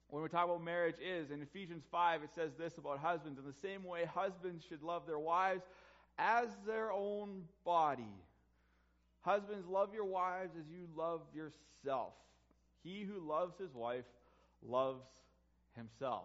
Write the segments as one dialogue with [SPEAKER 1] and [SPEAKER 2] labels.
[SPEAKER 1] when we talk about marriage is, in Ephesians 5, it says this about husbands: in the same way, husbands should love their wives as their own body. Husbands, love your wives as you love yourself. He who loves his wife loves himself.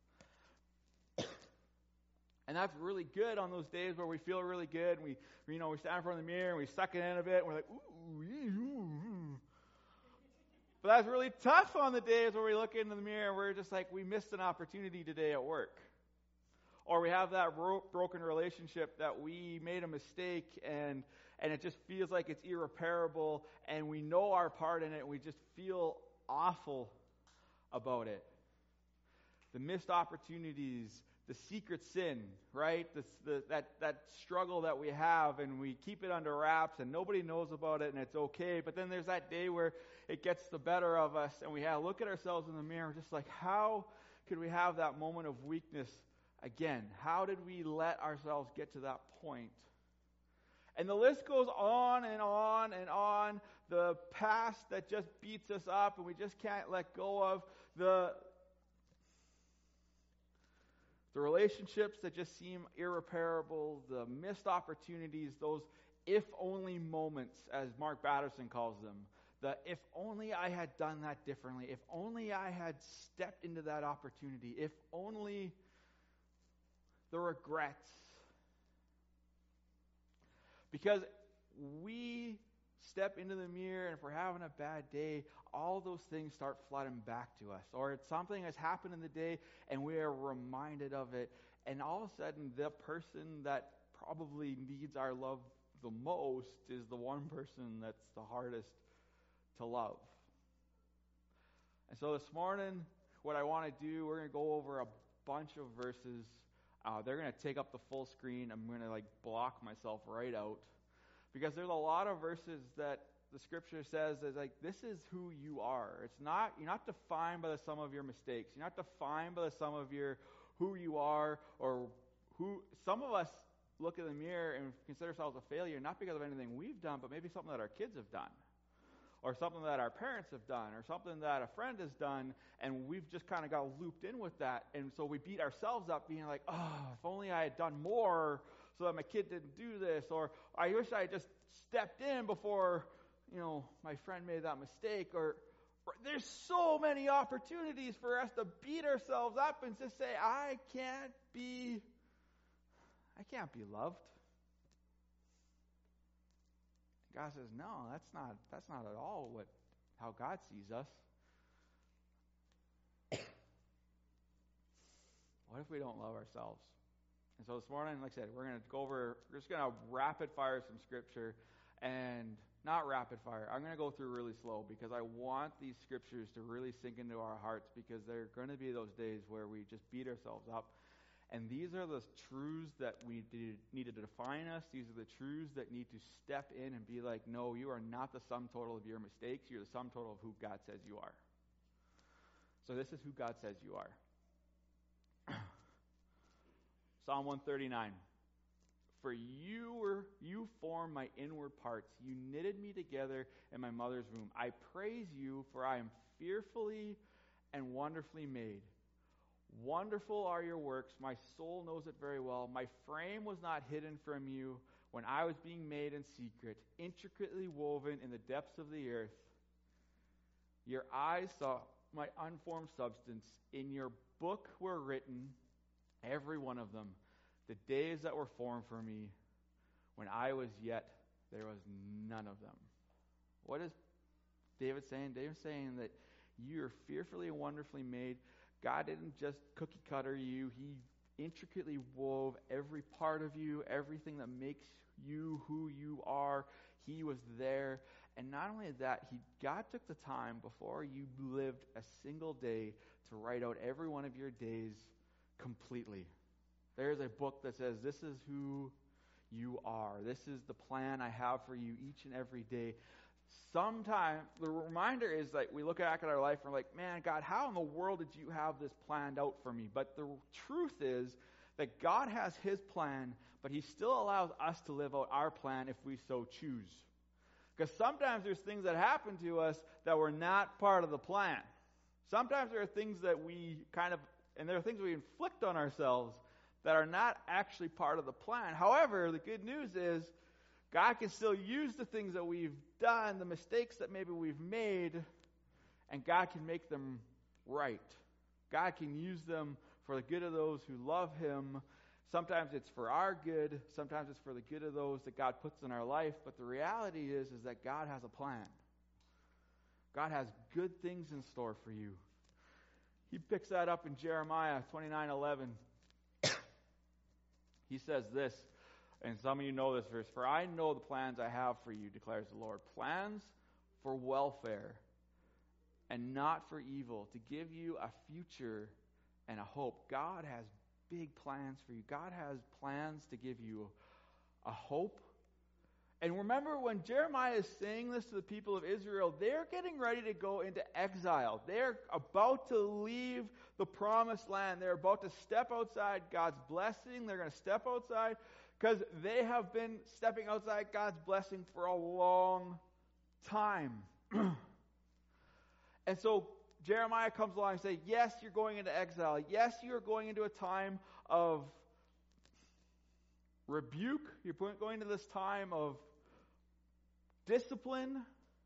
[SPEAKER 1] And that's really good on those days where we feel really good, and we stand in front of the mirror and we suck it in a bit, and we're like, ooh. But that's really tough on the days where we look into the mirror and we're just like, we missed an opportunity today at work. Or we have that broken relationship that we made a mistake and it just feels like it's irreparable, and we know our part in it and we just feel awful about it. The missed opportunities, the secret sin, right? That struggle that we have, and we keep it under wraps and nobody knows about it and it's okay. But then there's that day where it gets the better of us and we have to look at ourselves in the mirror just like, how could we have that moment of weakness again? How did we let ourselves get to that point? And the list goes on and on and on. The past that just beats us up and we just can't let go of. The relationships that just seem irreparable, the missed opportunities, those if-only moments, as Mark Batterson calls them. The if only I had done that differently, if only I had stepped into that opportunity, if only the regrets. Because we step into the mirror, and if we're having a bad day, all those things start flooding back to us. Or it's something that's happened in the day, and we are reminded of it. And all of a sudden, the person that probably needs our love the most is the one person that's the hardest to love. And so this morning, what I want to do, we're going to go over a bunch of verses. They're going to take up the full screen. I'm going to block myself right out. Because there's a lot of verses that the scripture says is this is who you are. You're not defined by the sum of your mistakes. You're not defined by the sum of who you are, or who. Some of us look in the mirror and consider ourselves a failure, not because of anything we've done, but maybe something that our kids have done, or something that our parents have done, or something that a friend has done, and we've just kind of got looped in with that. And so we beat ourselves up being like, if only I had done more so that my kid didn't do this, or I wish I had just stepped in before, my friend made that mistake. Or there's so many opportunities for us to beat ourselves up and just say, I can't be loved. God says, no, that's not at all how God sees us. What if we don't love ourselves? And so this morning, like I said, we're just going to rapid fire some scripture, and not rapid fire. I'm going to go through really slow because I want these scriptures to really sink into our hearts, because there are going to be those days where we just beat ourselves up. And these are the truths that need to define us. These are the truths that need to step in and be like, no, you are not the sum total of your mistakes. You're the sum total of who God says you are. So this is who God says you are. Psalm 139. For you formed my inward parts. You knitted me together in my mother's womb. I praise you, for I am fearfully and wonderfully made. Wonderful are your works. My soul knows it very well. My frame was not hidden from you when I was being made in secret, intricately woven in the depths of the earth. Your eyes saw my unformed substance. In your book were written, every one of them, the days that were formed for me. When I was yet, there was none of them. What is David saying? David's saying that you are fearfully and wonderfully made. God didn't just cookie cutter you. He intricately wove every part of you, everything that makes you who you are. He was there. And not only that, God took the time before you lived a single day to write out every one of your days completely. There's a book that says, this is who you are. This is the plan I have for you each and every day. Sometimes the reminder is we look back at our life and we're like, man, God, how in the world did you have this planned out for me? But the truth is that God has his plan, but he still allows us to live out our plan if we so choose. Because sometimes there's things that happen to us that were not part of the plan. Sometimes there are things that there are things we inflict on ourselves that are not actually part of the plan. However, the good news is God can still use the things that we've done, the mistakes that maybe we've made, and God can make them right. God can use them for the good of those who love Him. Sometimes it's for our good. Sometimes it's for the good of those that God puts in our life. But the reality is that God has a plan. God has good things in store for you. He picks that up in Jeremiah 29:11. He says this, and some of you know this verse, "For I know the plans I have for you, declares the Lord, plans for welfare and not for evil, to give you a future and a hope." God has big plans for you. God has plans to give you a hope. And remember, when Jeremiah is saying this to the people of Israel, they're getting ready to go into exile. They're about to leave the promised land. They're about to step outside God's blessing. They're going to step outside because they have been stepping outside God's blessing for a long time. And so Jeremiah comes along and says, yes, you're going into exile. Yes, you're going into a time of rebuke. You're going into this time of discipline.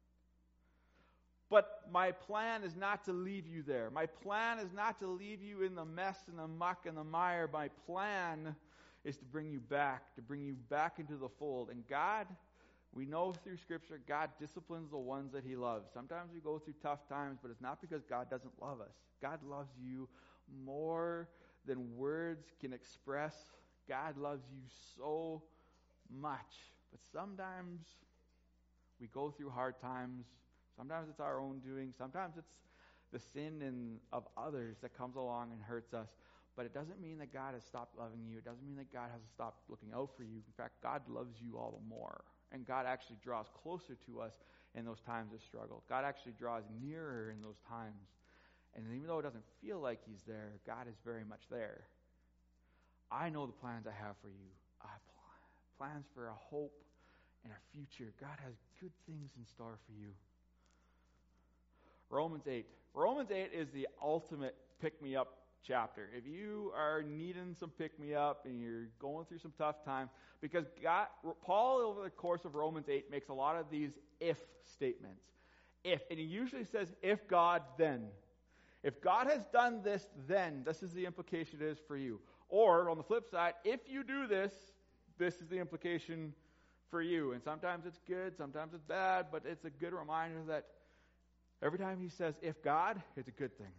[SPEAKER 1] But my plan is not to leave you there. My plan is not to leave you in the mess and the muck and the mire. My plan is to bring you back into the fold. And God, we know through Scripture, God disciplines the ones that He loves. Sometimes we go through tough times, but it's not because God doesn't love us. God loves you more than words can express. God loves you so much. But sometimes we go through hard times. Sometimes it's our own doing. Sometimes it's the sin of others that comes along and hurts us. But it doesn't mean that God has stopped loving you. It doesn't mean that God has stopped looking out for you. In fact, God loves you all the more. And God actually draws closer to us in those times of struggle. God actually draws nearer in those times. And even though it doesn't feel like He's there, God is very much there. I know the plans I have for you. Plans for a hope and a future. God has good things in store for you. Romans 8. Romans 8 is the ultimate pick-me-up chapter. If you are needing some pick-me-up and you're going through some tough time, because Paul, over the course of Romans 8, makes a lot of these if statements. If. And he usually says, if God, then. If God has done this, then. This is the implication it is for you. Or, on the flip side, if you do this, this is the implication for you. And sometimes it's good, sometimes it's bad, but it's a good reminder that every time he says, if God, it's a good thing.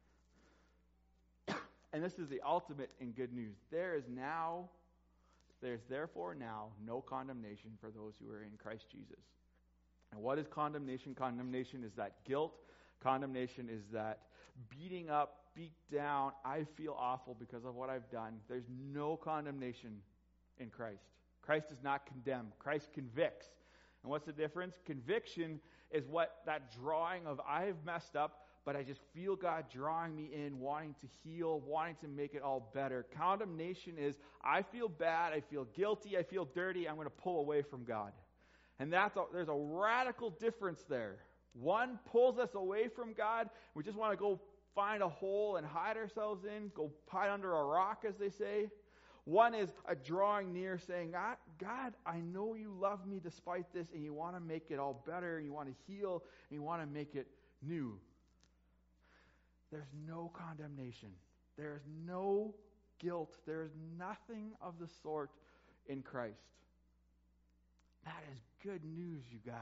[SPEAKER 1] And this is the ultimate in good news. There's therefore now no condemnation for those who are in Christ Jesus. And what is condemnation? Condemnation is that guilt. Condemnation is that beating up, beat down, I feel awful because of what I've done. There's no condemnation in Christ. Christ does not condemn. Christ convicts. And what's the difference? Conviction is what that drawing of I've messed up, but I just feel God drawing me in, wanting to heal, wanting to make it all better. Condemnation is I feel bad, I feel guilty, I feel dirty, I'm going to pull away from God. And there's a radical difference there. One pulls us away from God. We just want to go find a hole and hide ourselves in, go hide under a rock, as they say. One is a drawing near, saying, God, I know you love me despite this, and you want to make it all better, and you want to heal, and you want to make it new. There's no condemnation. There's no guilt. There's nothing of the sort in Christ. That is good news, you guys.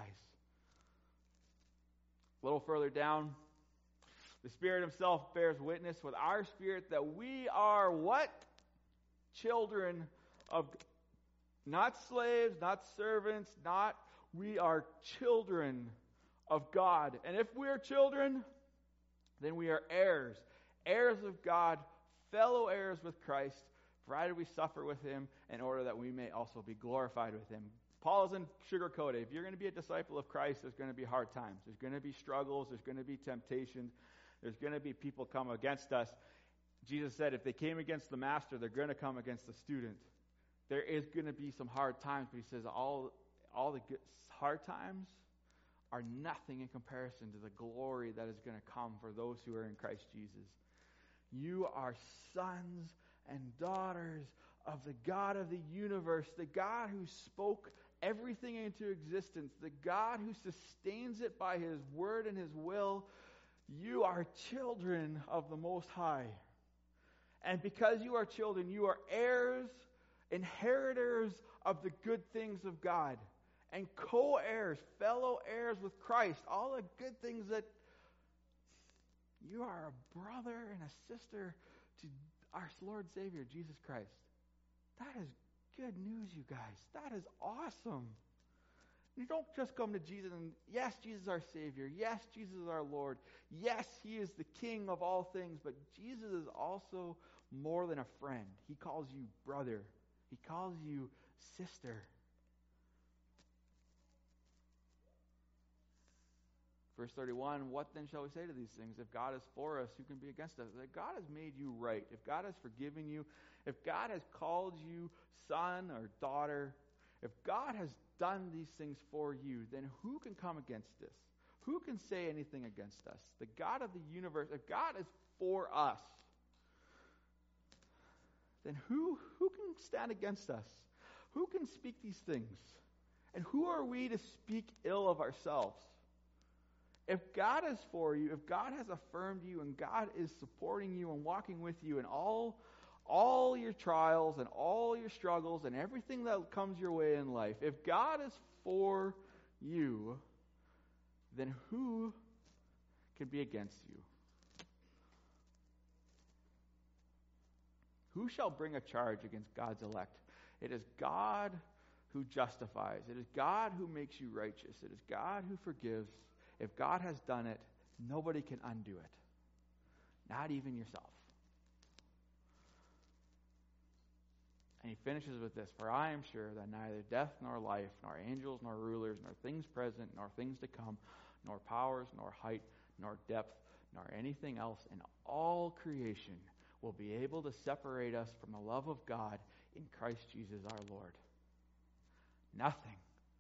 [SPEAKER 1] A little further down, the Spirit Himself bears witness with our spirit that we are what? Children of, not slaves, not servants, we are children of God. And if we are children, then we are heirs, heirs of God, fellow heirs with Christ, provided we suffer with Him in order that we may also be glorified with Him. Paul doesn't sugarcoat it. If you're going to be a disciple of Christ, there's going to be hard times. There's going to be struggles. There's going to be temptations. There's going to be people come against us. Jesus said if they came against the master, they're going to come against the student. There is going to be some hard times, but He says all the good, hard times are nothing in comparison to the glory that is going to come for those who are in Christ Jesus. You are sons and daughters of the God of the universe, the God who spoke everything into existence, the God who sustains it by His word and His will. You are children of the Most High. And because you are children, you are heirs, inheritors of the good things of God, and co-heirs, fellow heirs with Christ. All the good things that you are a brother and a sister to our Lord and Savior, Jesus Christ. That is good news, you guys. That is awesome. You don't just come to Jesus and, yes, Jesus is our Savior. Yes, Jesus is our Lord. Yes, He is the King of all things. But Jesus is also more than a friend. He calls you brother. He calls you sister. Verse 31, what then shall we say to these things? If God is for us, who can be against us? If God has made you right, if God has forgiven you, if God has called you son or daughter, if God has done these things for you, then who can come against this? Who can say anything against us? The God of the universe, if God is for us, then who can stand against us? Who can speak these things? And who are we to speak ill of ourselves? If God is for you, if God has affirmed you, and God is supporting you and walking with you in all your trials and all your struggles and everything that comes your way in life, if God is for you, then who can be against you? Who shall bring a charge against God's elect? It is God who justifies. It is God who makes you righteous. It is God who forgives. If God has done it, nobody can undo it. Not even yourself. And he finishes with this, for I am sure that neither death nor life, nor angels nor rulers, nor things present, nor things to come, nor powers, nor height, nor depth, nor anything else in all creation will be able to separate us from the love of God in Christ Jesus our Lord. Nothing.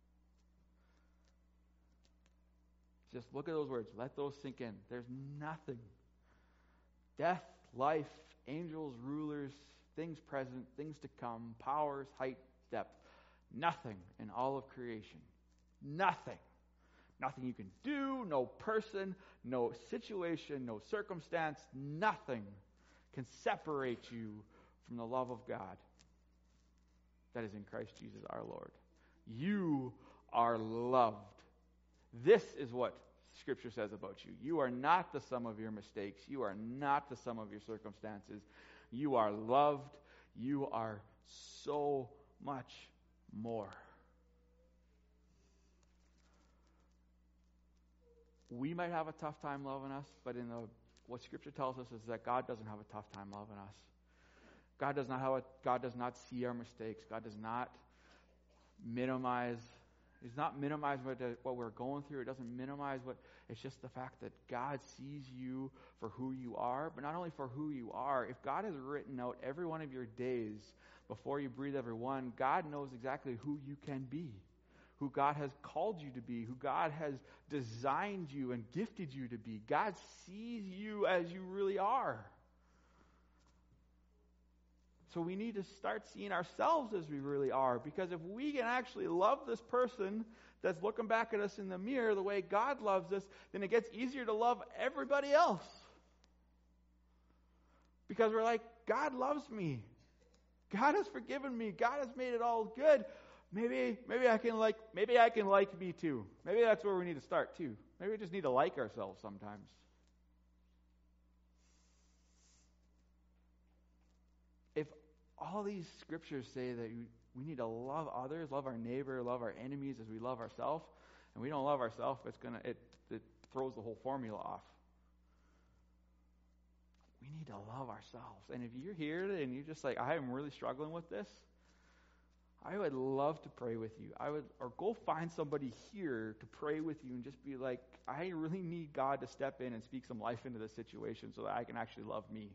[SPEAKER 1] Just look at those words. Let those sink in. There's nothing. Death, life, angels, rulers, things present, things to come, powers, height, depth. Nothing in all of creation. Nothing. Nothing you can do, no person, no situation, no circumstance, nothing can separate you from the love of God that is in Christ Jesus our Lord. You are loved. This is what Scripture says about you. You are not the sum of your mistakes. You are not the sum of your circumstances. You are loved. You are so much more. We might have a tough time loving us, but what Scripture tells us is that God doesn't have a tough time loving us. God does not see our mistakes. God does not minimize. He's not minimize what we're going through. It doesn't minimize it's just the fact that God sees you for who you are, but not only for who you are. If God has written out every one of your days before you breathe every one, God knows exactly who you can be, who God has called you to be, who God has designed you and gifted you to be. God sees you as you really are. So we need to start seeing ourselves as we really are, because if we can actually love this person that's looking back at us in the mirror the way God loves us, then it gets easier to love everybody else. Because we're like, God loves me. God has forgiven me. God has made it all good. Maybe I can like me too. Maybe that's where we need to start too. Maybe we just need to like ourselves sometimes. If all these scriptures say that we need to love others, love our neighbor, love our enemies as we love ourselves, and we don't love ourselves, it throws the whole formula off. We need to love ourselves. And if you're here and you're just like, I am really struggling with this, I would love to pray with you. Or go find somebody here to pray with you and just be like, I really need God to step in and speak some life into this situation so that I can actually love me.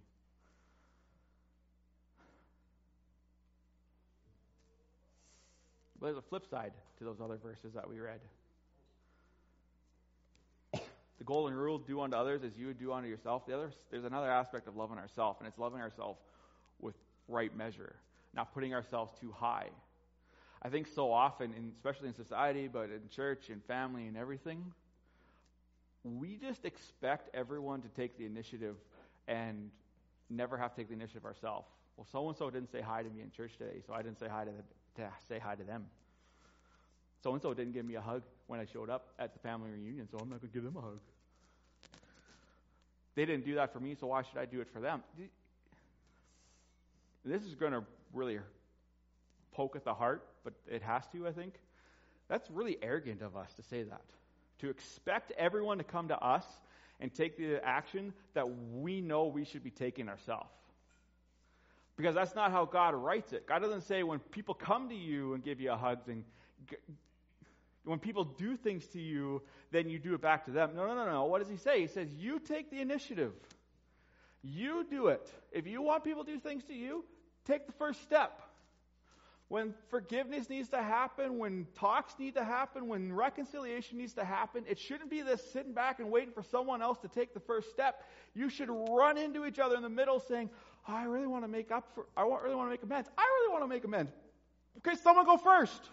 [SPEAKER 1] But there's a flip side to those other verses that we read. the golden rule, do unto others as you would do unto yourself. There's another aspect of loving ourselves, and it's loving ourselves with right measure, not putting ourselves too high. I think so often, especially in society, but in church and family and everything, we just expect everyone to take the initiative and never have to take the initiative ourselves. Well, so-and-so didn't say hi to me in church today, so I didn't say hi to them. So-and-so didn't give me a hug when I showed up at the family reunion, so I'm not going to give them a hug. They didn't do that for me, so why should I do it for them? This is going to really poke at the heart, but it has to, I think. That's really arrogant of us to say that. To expect everyone to come to us and take the action that we know we should be taking ourselves. Because that's not how God writes it. God doesn't say when people come to you and give you a hug, and when people do things to you, then you do it back to them. No. What does he say? He says, you take the initiative. You do it. If you want people to do things to you, take the first step. When forgiveness needs to happen, when talks need to happen, when reconciliation needs to happen, it shouldn't be this sitting back and waiting for someone else to take the first step. You should run into each other in the middle saying, oh, I really want to make amends. I really want to make amends. Okay, someone go first.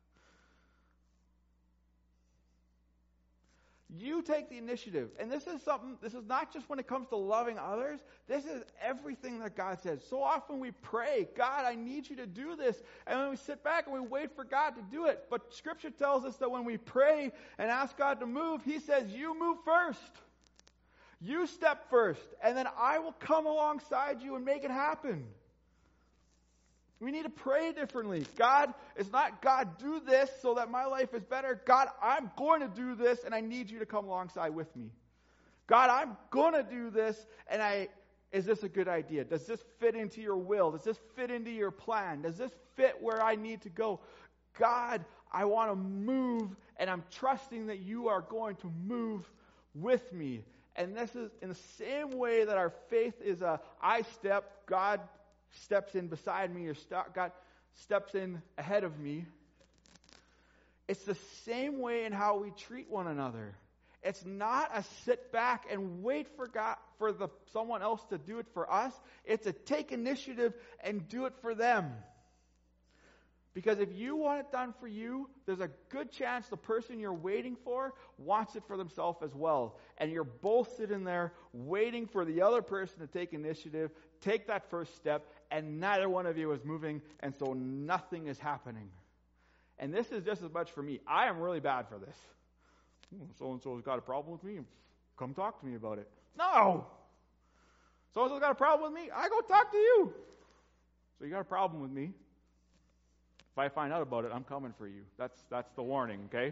[SPEAKER 1] You take the initiative. And this is not just when it comes to loving others. This is everything that God says. So often we pray, God, I need you to do this. And then we sit back and we wait for God to do it. But Scripture tells us that when we pray and ask God to move, He says, you move first. You step first. And then I will come alongside you and make it happen. We need to pray differently. God, it's not, God, do this so that my life is better. God, I'm going to do this, and I need you to come alongside with me. God, I'm going to do this, and is this a good idea? Does this fit into your will? Does this fit into your plan? Does this fit where I need to go? God, I want to move, and I'm trusting that you are going to move with me. And this is in the same way that our faith is I step, God steps in beside me, or God steps in ahead of me. It's the same way in how we treat one another. It's not a sit back and wait for God, someone else to do it for us. It's a take initiative and do it for them. Because if you want it done for you, there's a good chance the person you're waiting for wants it for themselves as well. And you're both sitting there waiting for the other person to take initiative, take that first step, and neither one of you is moving, and so nothing is happening. And this is just as much for me. I am really bad for this. So-and-so's got a problem with me. Come talk to me about it. No! So-and-so's got a problem with me. I go talk to you. So you got a problem with me. If I find out about it, I'm coming for you. That's the warning, okay?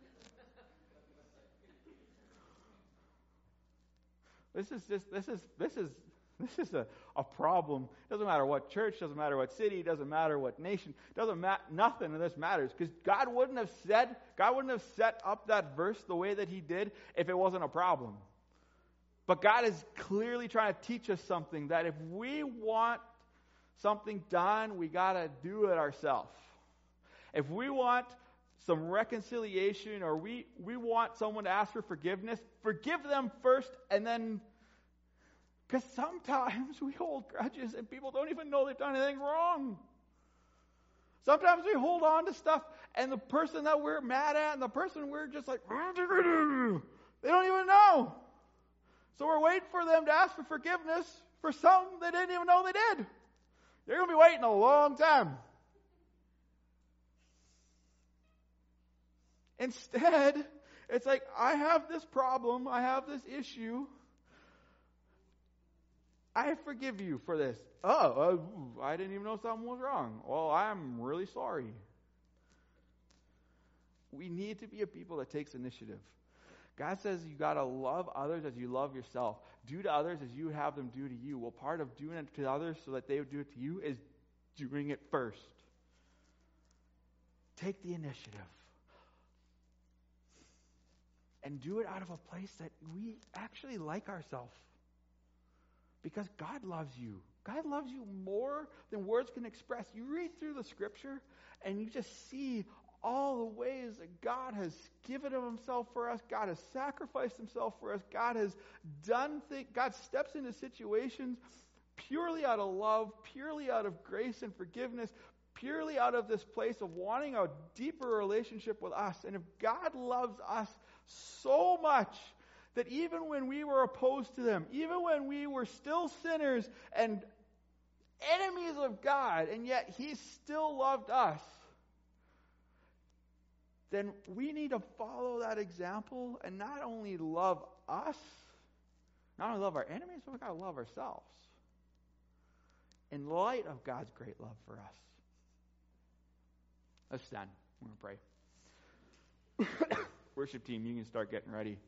[SPEAKER 1] This is a problem. Doesn't matter what church, doesn't matter what city, doesn't matter what nation, nothing of this matters, because God wouldn't have set up that verse the way that He did if it wasn't a problem. But God is clearly trying to teach us something, that if we want something done, we got to do it ourselves. If we want some reconciliation, or we want someone to ask for forgiveness, forgive them first, and then, because sometimes we hold grudges and people don't even know they've done anything wrong. Sometimes we hold on to stuff, and the person that we're mad at and the person we're just like, they don't even know. So we're waiting for them to ask for forgiveness for something they didn't even know they did. They're going to be waiting a long time. Instead, it's like, I have this problem, I have this issue. I forgive you for this. I didn't even know something was wrong. Well, I'm really sorry. We need to be a people that takes initiative. God says you got to love others as you love yourself. Do to others as you have them do to you. Well, part of doing it to others so that they would do it to you is doing it first. Take the initiative. And do it out of a place that we actually like ourselves. Because God loves you. God loves you more than words can express. You read through the Scripture and you just see all the ways that God has given of himself for us. God has sacrificed himself for us. God has done things. God steps into situations purely out of love, purely out of grace and forgiveness, purely out of this place of wanting a deeper relationship with us. And if God loves us so much that even when we were opposed to them, even when we were still sinners and enemies of God, and yet he still loved us, then we need to follow that example and not only love us, not only love our enemies, but we've got to love ourselves in light of God's great love for us. Let's stand. We're going to pray. Worship team, you can start getting ready.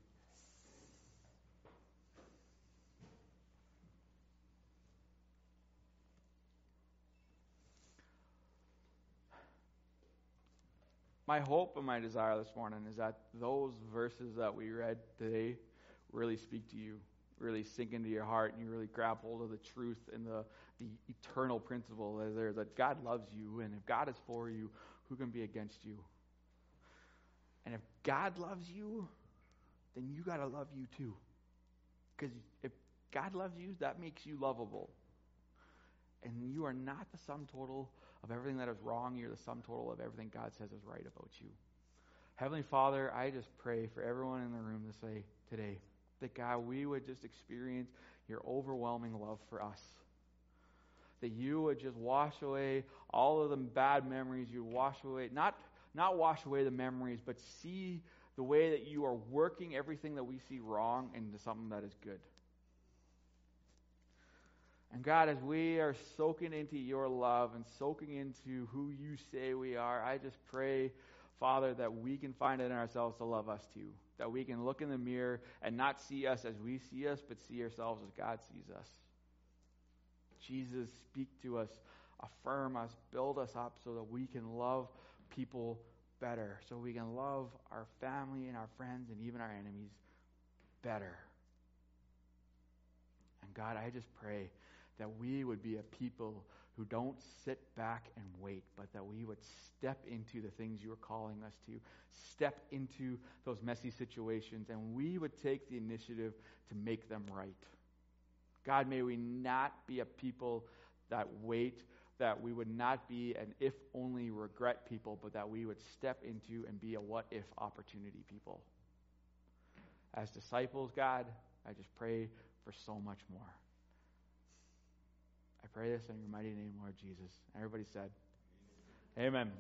[SPEAKER 1] My hope and my desire this morning is that those verses that we read today really speak to you, really sink into your heart, and you really grab hold of the truth and the eternal principle that God loves you, and if God is for you, who can be against you? And if God loves you, then you got to love you too. Because if God loves you, that makes you lovable. And you are not the sum total of everything that is wrong. You're the sum total of everything God says is right about you. Heavenly Father, I just pray for everyone in the room today that God, we would just experience your overwhelming love for us. That you would just wash away all of the bad memories. You wash away, not wash away the memories, but see the way that you are working everything that we see wrong into something that is good. And God, as we are soaking into your love and soaking into who you say we are, I just pray, Father, that we can find it in ourselves to love us too. That we can look in the mirror and not see us as we see us, but see ourselves as God sees us. Jesus, speak to us, affirm us, build us up so that we can love people better, so we can love our family and our friends and even our enemies better. And God, I just pray that we would be a people who don't sit back and wait, but that we would step into the things you are calling us to, step into those messy situations, and we would take the initiative to make them right. God, may we not be a people that wait, that we would not be an if-only regret people, but that we would step into and be a what-if opportunity people. As disciples, God, I just pray for so much more. I pray this in your mighty name, Lord Jesus. Everybody said, Amen.